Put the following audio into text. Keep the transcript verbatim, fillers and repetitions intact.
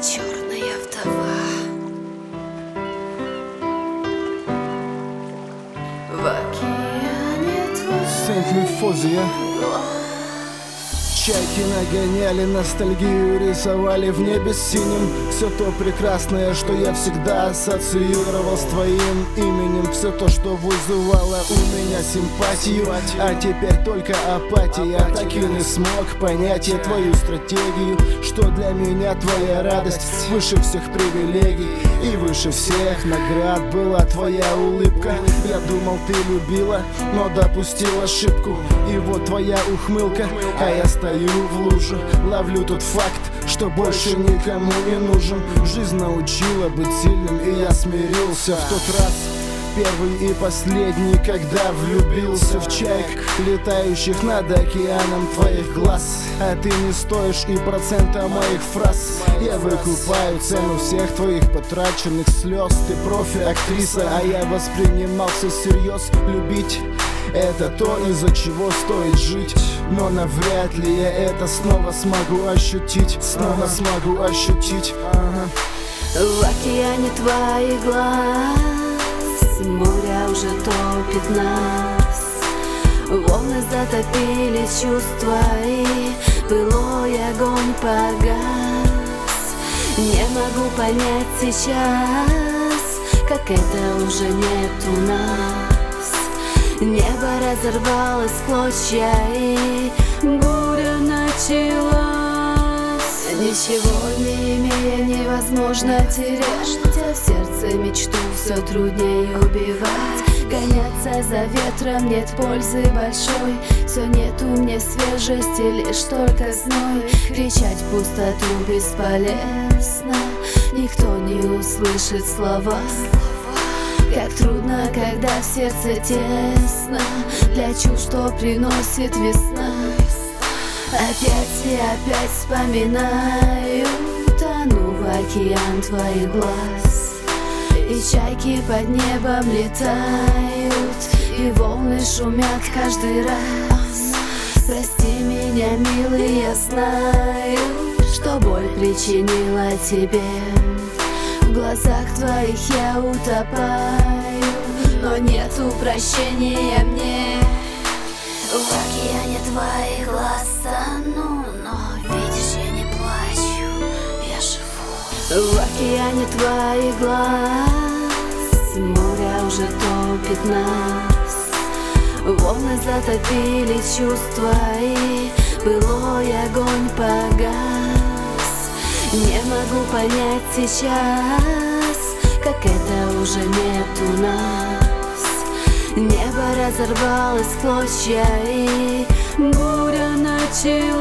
Черная вдова в океане Сент-Мифозия. Чайки нагоняли ностальгию, рисовали в небе синим все то прекрасное, что я всегда ассоциировал с твоим именем. Все то, что вызывало у меня симпатию, а теперь только апатия. Так и не смог понять я твою стратегию, что для меня твоя радость выше всех привилегий и выше всех наград была твоя улыбка. Я думал, ты любила, но допустил ошибку. И вот твоя ухмылка, а я стою в луже, ловлю тот факт, что больше никому не нужен. Жизнь научила быть сильным, и я смирился в тот раз, первый и последний, когда влюбился в чаек, летающих над океаном твоих глаз. А ты не стоишь и процента моих фраз. Я выкупаю цену всех твоих потраченных слез. Ты профи-актриса, а я воспринимался всерьез. Любить — это то, из-за чего стоит жить. Но навряд ли я это снова смогу ощутить. Снова ага. смогу ощутить ага. В океане твоих глаз море уже топит нас. Волны затопили чувства, и былой огонь погас. Не могу понять сейчас, как это уже нет у нас. Небо разорвалось в клочья, и буря началась. Ничего не имея, невозможно терять, а в сердце мечту все труднее убивать. Гоняться за ветром нет пользы большой. Все нету мне свежести, лишь только зной. Кричать в пустоту бесполезно, никто не услышит слова. Как трудно, когда в сердце тесно для чувств, что приносит весна. Опять и опять вспоминаю, тону в океан твоих глаз. И чайки под небом летают, и волны шумят каждый раз. Прости меня, милый, я знаю, что боль причинила тебе. В глазах твоих я утопаю, но нету прощения мне. В океане твоих глаз тону, но видишь, я не плачу, я живу. В океане твоих глаз море уже топит нас. Волны затопили чувства, и былой огонь погас. Не могу понять сейчас, как это уже нет у нас. Небо разорвалось в клочья, и буря началась.